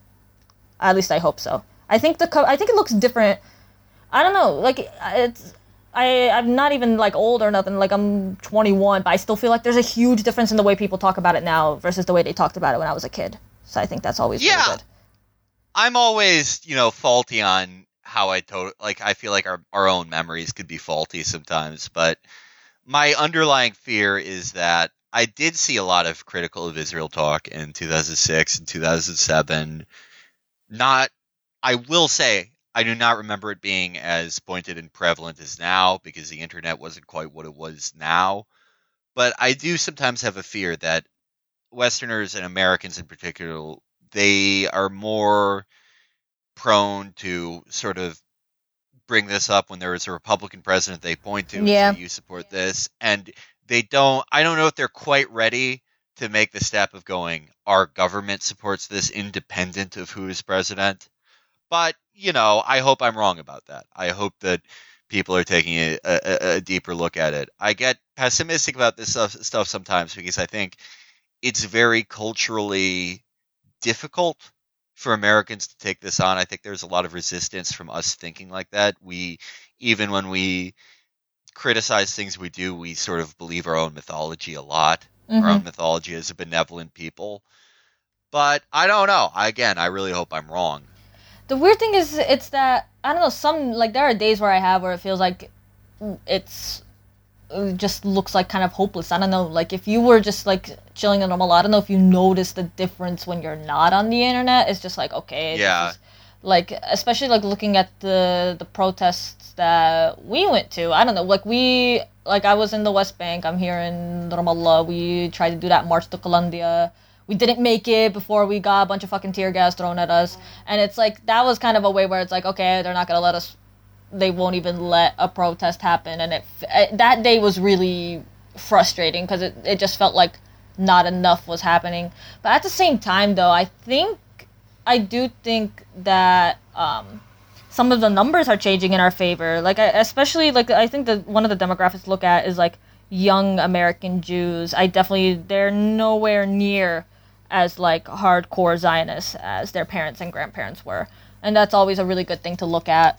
At least I hope so. I think the co- I think it looks different. I don't know. Like, it's... I, I'm not even, like, old or nothing. Like, I'm twenty-one. But I still feel like there's a huge difference in the way people talk about it now versus the way they talked about it when I was a kid. So I think that's always yeah. really good. I'm always, you know, faulty on... how I to- like I feel like our, our own memories could be faulty sometimes, but my underlying fear is that I did see a lot of critical of Israel talk in two thousand six and two thousand seven. Not, I will say, I do not remember it being as pointed and prevalent as now, because the internet wasn't quite what it was now. But I do sometimes have a fear that Westerners and Americans in particular, they are more prone to sort of bring this up when there is a Republican president they point to yeah. and say, you support this, and they don't, I don't know if they're quite ready to make the step of going, our government supports this independent of who is president. But, you know, I hope I'm wrong about that. I hope that people are taking a, a, a deeper look at it. I get pessimistic about this stuff, stuff sometimes, because I think it's very culturally difficult for Americans to take this on. I think there's a lot of resistance from us thinking like that. We, even when we criticize things we do, we sort of believe our own mythology a lot. Mm-hmm. Our own mythology as a benevolent people. But I don't know. I, again, I really hope I'm wrong. The weird thing is, it's that, I don't know, some, like, there are days where I have where it feels like it's it just looks like kind of hopeless. I don't know, like if you were just like chilling in normal, I don't know if you notice the difference when you're not on the internet. It's just like, okay, yeah, is, like especially like looking at the the protests that we went to. I don't know, like we like I was in the West Bank. I'm here in Ramallah. We tried to do that march to Colombia. We didn't make it before we got a bunch of fucking tear gas thrown at us, and it's like that was kind of a way where it's like, okay, they're not gonna let us. They won't even let a protest happen, and it, it that day was really frustrating because it, it just felt like not enough was happening. But at the same time, though, I think I do think that um, some of the numbers are changing in our favor. Like, I, especially like I think that one of the demographics to look at is like young American Jews. I definitely they're nowhere near as like hardcore Zionists as their parents and grandparents were, and that's always a really good thing to look at.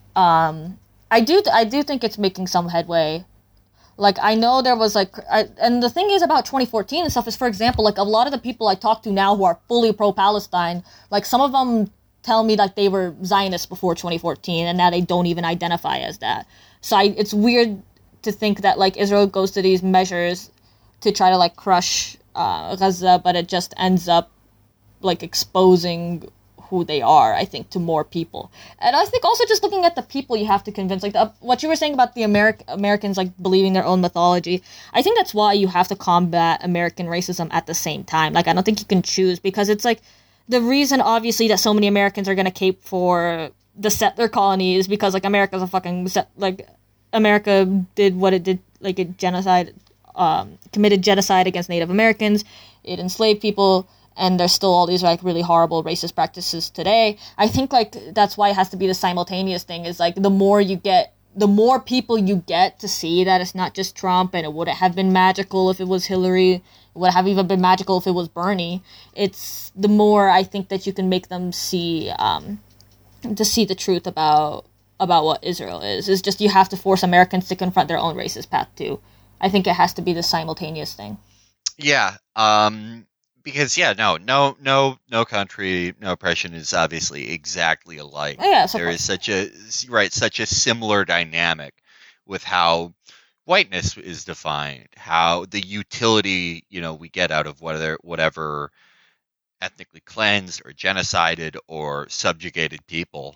Um, I do, I do think it's making some headway. Like, I know there was, like, I, and the thing is about twenty fourteen and stuff is, for example, like, a lot of the people I talk to now who are fully pro-Palestine, like, some of them tell me, like, they were Zionists before twenty fourteen, and now they don't even identify as that. So I, it's weird to think that, like, Israel goes to these measures to try to, like, crush uh, Gaza, but it just ends up, like, exposing who they are, I think, to more people. And I think also just looking at the people you have to convince, like the, what you were saying about the Ameri- Americans like believing their own mythology, I think that's why you have to combat American racism at the same time. Like, I don't think you can choose, because it's like the reason obviously that so many Americans are going to cape for the settler colonies because like America's a fucking set, like America did what it did, like it genocide, um, committed genocide against Native Americans, it enslaved people. And there's still all these like really horrible racist practices today. I think like that's why it has to be the simultaneous thing. Is like the more you get, the more people you get to see that it's not just Trump, and it wouldn't have been magical if it was Hillary. It would have even been magical if it was Bernie. It's the more I think that you can make them see, um, to see the truth about about what Israel is. It's just you have to force Americans to confront their own racist path too. I think it has to be the simultaneous thing. Yeah. Um. Because yeah, no, no, no, no country, no oppression is obviously exactly alike. Oh, yeah, so there is such a right, such a similar dynamic with how whiteness is defined, how the utility you know we get out of whether whatever ethnically cleansed or genocided or subjugated people.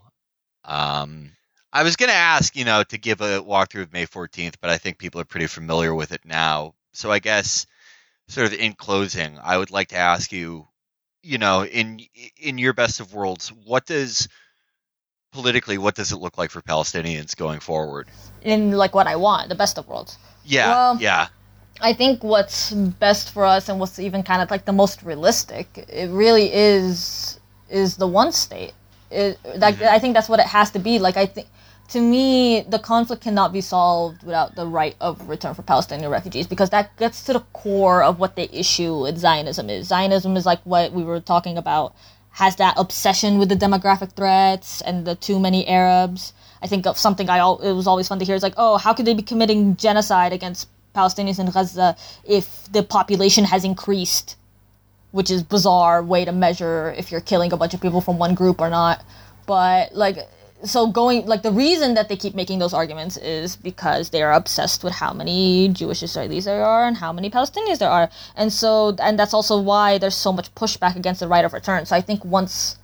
Um, I was going to ask, you know, to give a walkthrough of May fourteenth, but I think people are pretty familiar with it now. So I guess. Sort of in closing, I would like to ask you, you know, in in your best of worlds, what does politically, what does it look like for Palestinians going forward? In like what I want, the best of worlds. Yeah, well, yeah. I think what's best for us and what's even kind of like the most realistic, it really is is the one state. It, like mm-hmm. I think that's what it has to be. Like I think. To me, the conflict cannot be solved without the right of return for Palestinian refugees, because that gets to the core of what the issue with Zionism is. Zionism is like what we were talking about, has that obsession with the demographic threats and the too many Arabs. I think of something I it was always fun to hear is like, oh, how could they be committing genocide against Palestinians in Gaza if the population has increased? Which is bizarre way to measure if you're killing a bunch of people from one group or not. But like... So going, like, the reason that they keep making those arguments is because they are obsessed with how many Jewish Israelis there are and how many Palestinians there are. And so, and that's also why there's so much pushback against the right of return. So I think once,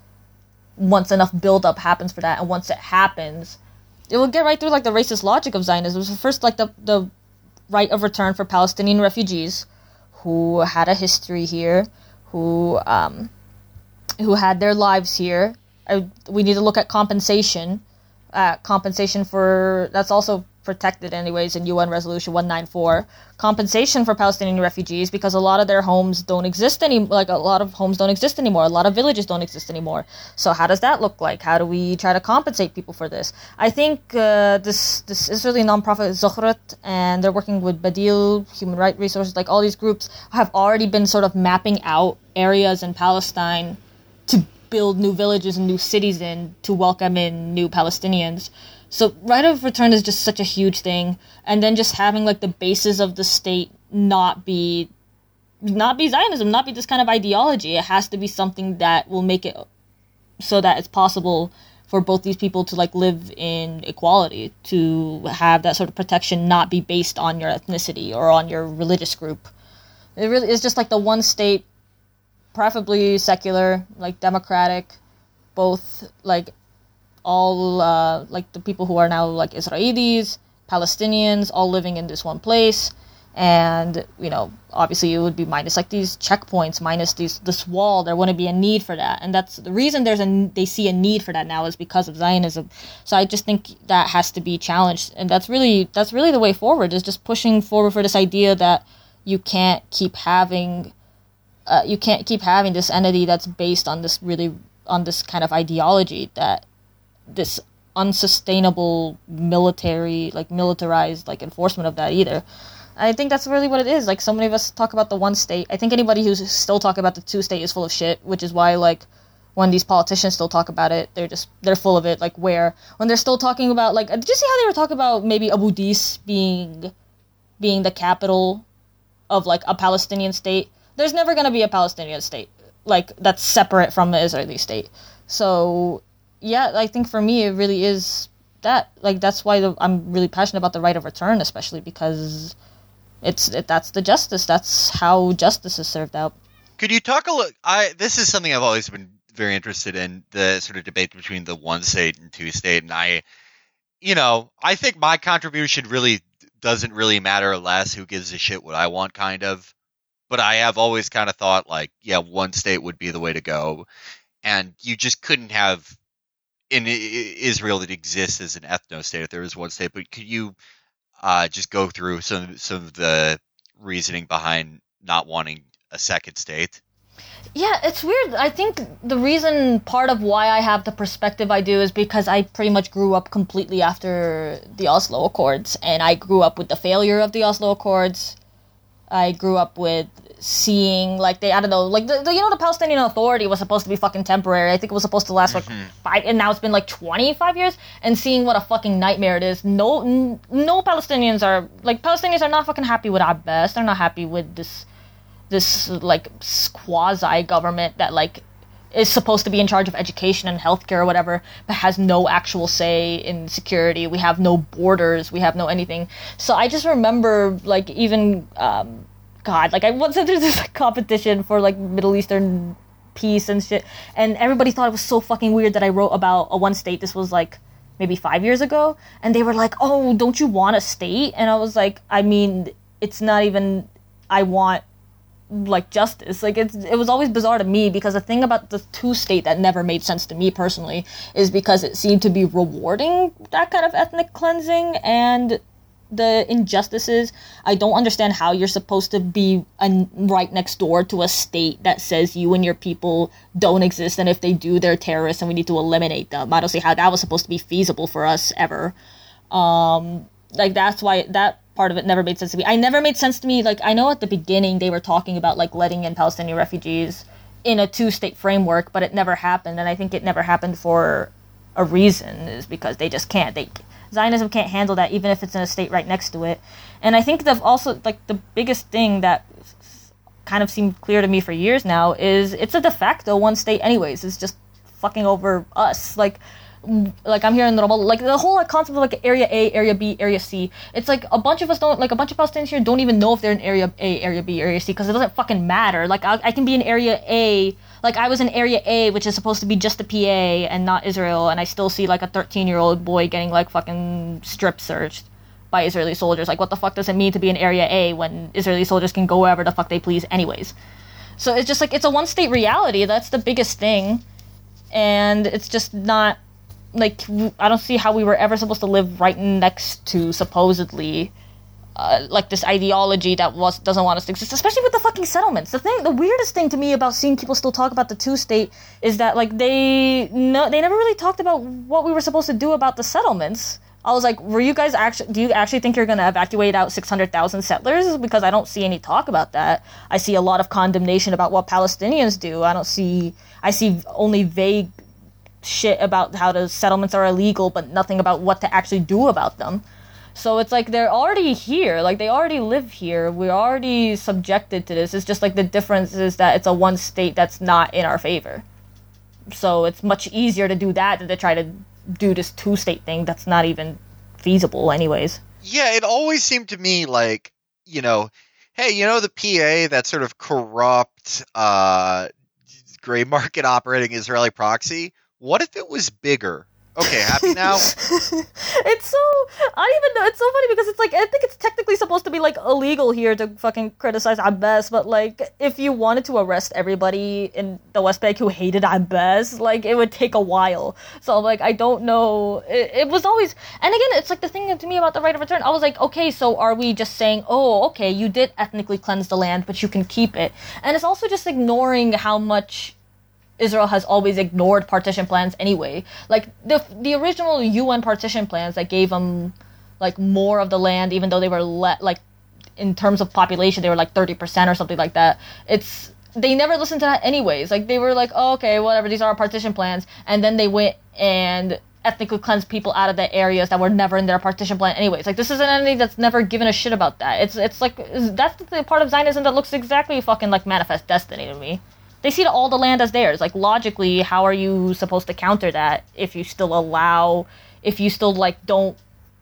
once enough buildup happens for that, and once it happens, it will get right through, like, the racist logic of Zionism. So first, like, the, the right of return for Palestinian refugees who had a history here, who, um, who had their lives here. I, we need to look at compensation. Uh, compensation for... That's also protected anyways in U N Resolution one ninety-four. Compensation for Palestinian refugees, because a lot of their homes don't exist any... Like, a lot of homes don't exist anymore. A lot of villages don't exist anymore. So how does that look like? How do we try to compensate people for this? I think uh, this this Israeli nonprofit Zuhrat, and they're working with Badil, Human Rights Resources, like all these groups have already been sort of mapping out areas in Palestine to build new villages and new cities in to welcome in new Palestinians. So right of return is just such a huge thing. And then just having like the basis of the state not be not be Zionism, not be this kind of ideology. It has to be something that will make it so that it's possible for both these people to like live in equality, to have that sort of protection not be based on your ethnicity or on your religious group. It really is just like the one state, preferably secular, like democratic, both like all uh, like the people who are now like Israelis, Palestinians, all living in this one place. And, you know, obviously it would be minus like these checkpoints, minus these this wall. There wouldn't be a need for that. And that's the reason there's a they see a need for that now is because of Zionism. So I just think that has to be challenged. And that's really that's really the way forward, is just pushing forward for this idea that you can't keep having uh, you can't keep having this entity that's based on this really on this kind of ideology, that this unsustainable military like militarized like enforcement of that either. I think that's really what it is. Like, so many of us talk about the one state. I think anybody who's still talking about the two state is full of shit, which is why, like, when these politicians still talk about it, they're just, they're full of it. Like, where, when they're still talking about, like, did you see how they were talking about maybe Abu Dis being, being the capital of, like, a Palestinian state? There's never going to be a Palestinian state, like, that's separate from the Israeli state. So, yeah, I think for me, it really is that. Like, that's why the, I'm really passionate about the right of return, especially because It's it, that's the justice. That's how justice is served out. Could you talk a little? I this is something I've always been very interested in, the sort of debate between the one state and two state. And I, you know, I think my contribution really doesn't really matter less. Who gives a shit what I want, kind of. But I have always kind of thought like, yeah, one state would be the way to go, and you just couldn't have in Israel that exists as an ethno state if there was one state. But could you? Uh, just go through some some of the reasoning behind not wanting a second state. Yeah, it's weird. I think the reason, part of why I have the perspective I do, is because I pretty much grew up completely after the Oslo Accords, and I grew up with the failure of the Oslo Accords. I grew up with seeing, like, they, I don't know, like, the, the you know, the Palestinian Authority was supposed to be fucking temporary. I think it was supposed to last, like, mm-hmm. five, and now it's been, like, twenty-five years, and seeing what a fucking nightmare it is. No, n- no Palestinians are, like, Palestinians are not fucking happy with Abbas. They're not happy with this, this, like, quasi-government that, like, is supposed to be in charge of education and healthcare or whatever, but has no actual say in security. We have no borders. We have no anything. So I just remember, like, even, um, God, like, I once said there's this like, competition for, like, Middle Eastern peace and shit, and everybody thought it was so fucking weird that I wrote about a one state. This was, like, maybe five years ago, and they were like, oh, don't you want a state? And I was like, I mean, it's not even, I want, like, justice. Like, it's, it was always bizarre to me, because the thing about the two state that never made sense to me personally is because it seemed to be rewarding that kind of ethnic cleansing and the injustices. I don't understand how you're supposed to be a, right next door to a state that says you and your people don't exist, and if they do, they're terrorists and we need to eliminate them. I don't see how that was supposed to be feasible for us ever. Um, like, that's why that part of it never made sense to me. I never made sense to me, like, I know at the beginning they were talking about, like, letting in Palestinian refugees in a two-state framework, but it never happened, and I think it never happened for a reason, is because they just can't. They Zionism can't handle that, even if it's in a state right next to it. And I think that also, like, the biggest thing that kind of seemed clear to me for years now is it's a de facto one state anyways. It's just fucking over us. Like, like I'm here in Ramallah, like the whole like, concept of like area A, area B, area C. It's like a bunch of us don't, like a bunch of Palestinians here don't even know if they're in area A, area B, area C, because it doesn't fucking matter. Like I, I can be in area A, like I was in area A, which is supposed to be just the P A and not Israel, and I still see like a thirteen year old boy getting like fucking strip searched by Israeli soldiers. Like, what the fuck does it mean to be in area A when Israeli soldiers can go wherever the fuck they please anyways? So it's just like, it's a one state reality. That's the biggest thing. And it's just not, like, I don't see how we were ever supposed to live right next to, supposedly, uh, like, this ideology that was doesn't want us to exist, especially with the fucking settlements. The thing, the weirdest thing to me about seeing people still talk about the two-state is that, like, they no, they never really talked about what we were supposed to do about the settlements. I was like, were you guys actually, do you actually think you're going to evacuate out six hundred thousand settlers? Because I don't see any talk about that. I see a lot of condemnation about what Palestinians do. I don't see, I see only vague shit about how the settlements are illegal, but nothing about what to actually do about them. So it's like, they're already here. Like, they already live here. We're already subjected to this. It's just like the difference is that it's a one state that's not in our favor. So it's much easier to do that than to try to do this two-state thing that's not even feasible anyways. Yeah, it always seemed to me like, you know, hey, you know the P A, that sort of corrupt, uh, gray market operating Israeli proxy? What if it was bigger? Okay, happy now? It's so... I don't even know. It's so funny because it's like, I think it's technically supposed to be, like, illegal here to fucking criticize Abbas, but, like, if you wanted to arrest everybody in the West Bank who hated Abbas, like, it would take a while. So, like, I don't know. It, it was always... And again, it's like the thing to me about the right of return. I was like, okay, so are we just saying, oh, okay, you did ethnically cleanse the land, but you can keep it. And it's also just ignoring how much Israel has always ignored partition plans anyway. Like, the the original U N partition plans that gave them, like, more of the land, even though they were, le- like, in terms of population, they were, like, thirty percent or something like that. It's... They never listened to that anyways. Like, they were like, oh, okay, whatever, these are our partition plans. And then they went and ethnically cleansed people out of the areas that were never in their partition plan anyways. Like, this is an entity that's never given a shit about that. It's, it's like... That's the part of Zionism that looks exactly fucking like Manifest Destiny to me. They see all the land as theirs. Like, logically, how are you supposed to counter that if you still allow, if you still, like, don't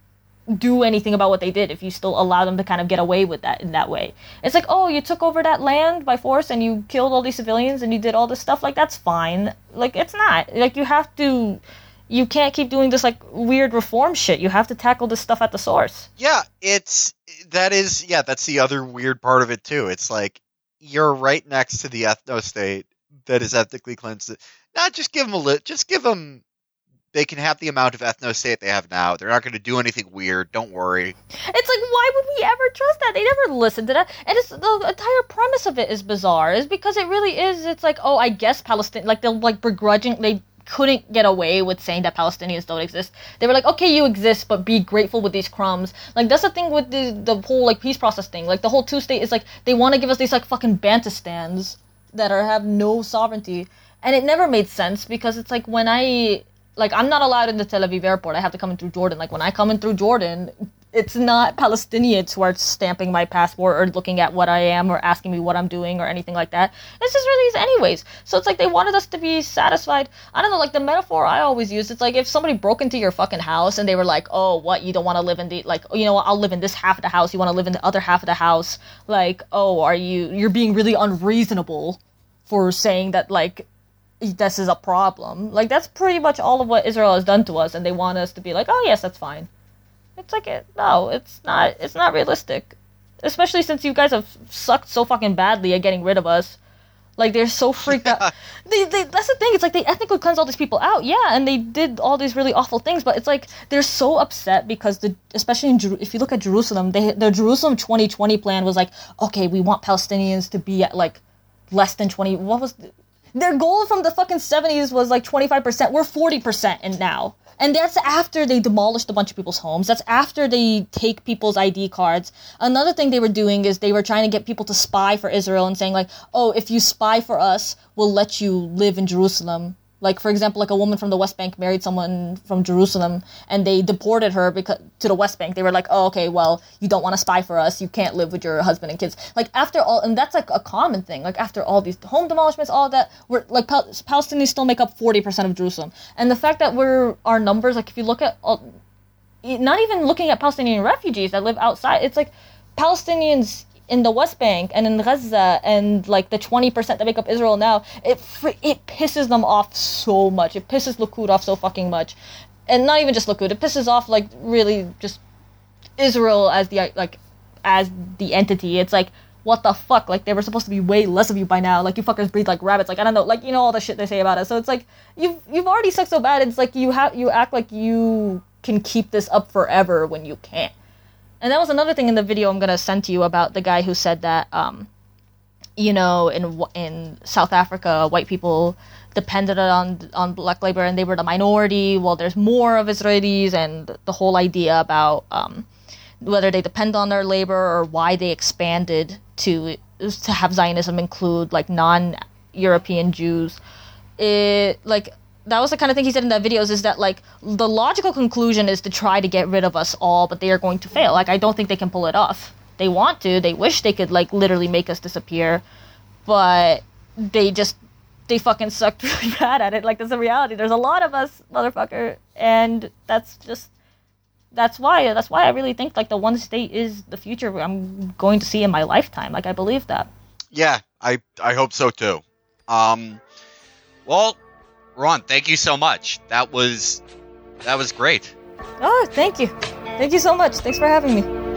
do anything about what they did, if you still allow them to kind of get away with that in that way? It's like, oh, you took over that land by force and you killed all these civilians and you did all this stuff. Like, that's fine. Like, it's not. Like, you have to... You can't keep doing this, like, weird reform shit. You have to tackle this stuff at the source. Yeah, it's... That is... Yeah, that's the other weird part of it, too. It's like, you're right next to the ethno-state that is ethnically cleansed. Not just give them a lit, just give them, they can have the amount of ethno-state they have now. They're not going to do anything weird. Don't worry. It's like, why would we ever trust that? They never listen to that. And it's, the entire premise of it is bizarre, is because it really is, it's like, oh, I guess Palestine, like, they'll, like, begrudging, they couldn't get away with saying that Palestinians don't exist. They were like, okay, you exist, but be grateful with these crumbs. Like, that's the thing with the the whole, like, peace process thing. Like, the whole two-state is, like, they want to give us these, like, fucking Bantustans that are have no sovereignty. And it never made sense, because it's like, when I... Like, I'm not allowed in the Tel Aviv airport. I have to come in through Jordan. Like, when I come in through Jordan, it's not Palestinians who are stamping my passport or looking at what I am or asking me what I'm doing or anything like that. It's Israelis anyways. So it's like they wanted us to be satisfied. I don't know, like the metaphor I always use, it's like if somebody broke into your fucking house and they were like, oh, what, you don't want to live in the, like, you know what, I'll live in this half of the house, you want to live in the other half of the house. Like, oh, are you, you're being really unreasonable for saying that, like, this is a problem. Like, that's pretty much all of what Israel has done to us, and they want us to be like, oh, yes, that's fine. It's like, it, no, it's not, it's not realistic. Especially since you guys have sucked so fucking badly at getting rid of us. Like, they're so freaked out. They, they, that's the thing, it's like they ethnically cleansed all these people out, yeah, and they did all these really awful things, but it's like, they're so upset because, the especially in, Jer- if you look at Jerusalem, they, the Jerusalem twenty twenty plan was like, okay, we want Palestinians to be at, like, less than twenty, what was, the, their goal from the fucking seventies was, like, twenty-five percent, we're forty percent in now. And that's after they demolished a bunch of people's homes. That's after they take people's I D cards. Another thing they were doing is they were trying to get people to spy for Israel and saying, like, oh, if you spy for us, we'll let you live in Jerusalem. Like, for example, like a woman from the West Bank married someone from Jerusalem, and they deported her because to the West Bank. They were like, oh, okay, well, you don't want to spy for us. You can't live with your husband and kids. Like, after all, and that's like a common thing. Like, after all these home demolishments, all that, we're like, Pal- Palestinians still make up forty percent of Jerusalem. And the fact that we're, our numbers, like, if you look at, all, not even looking at Palestinian refugees that live outside, it's like Palestinians in the West Bank and in Gaza and, like, the twenty percent that make up Israel now, it it pisses them off so much. It pisses Likud off so fucking much. And not even just Likud, it pisses off, like, really just Israel as the, like, as the entity. It's like, what the fuck? Like, they were supposed to be way less of you by now. Like, you fuckers breathe like rabbits. Like, I don't know, like, you know all the shit they say about us. So it's like, you've, you've already sucked so bad, it's like you have you act like you can keep this up forever when you can't. And that was another thing in the video I'm going to send to you about the guy who said that, um, you know, in in South Africa, white people depended on on black labor and they were the minority. Well, there's more of Israelis, and the whole idea about um, whether they depend on their labor or why they expanded to to have Zionism include, like, non-European Jews. It, like... That was the kind of thing he said in the videos, is that, like, the logical conclusion is to try to get rid of us all, but they are going to fail. Like, I don't think they can pull it off. They want to. They wish they could, like, literally make us disappear. But they just they fucking sucked really bad at it. Like, that's the reality. There's a lot of us, motherfucker, and that's just that's why that's why I really think like the one state is the future I'm going to see in my lifetime. Like, I believe that. Yeah, I I hope so too. Um, well, Ron, thank you so much. That was that was great. Oh, thank you, thank you so much. Thanks for having me.